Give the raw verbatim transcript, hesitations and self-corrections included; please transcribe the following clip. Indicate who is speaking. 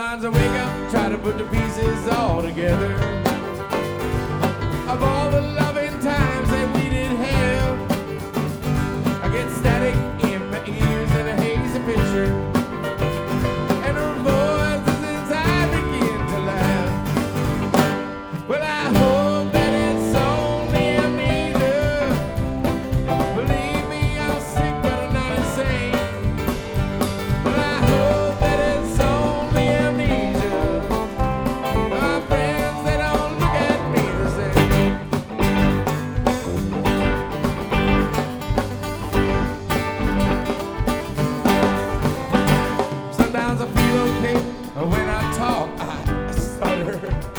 Speaker 1: Sometimes I wake up, try to put the pieces all together of all the loving times that we did have. I get static in my ears and a hazy picture, and her voices inside begin to laugh. Well, I hope that it's only amnesia. Believe me, I'm sick, but I'm not insane. But I hope that it's only amnesia. My friends, they don't look at me the same. Sometimes I feel okay when I talk, I stutter.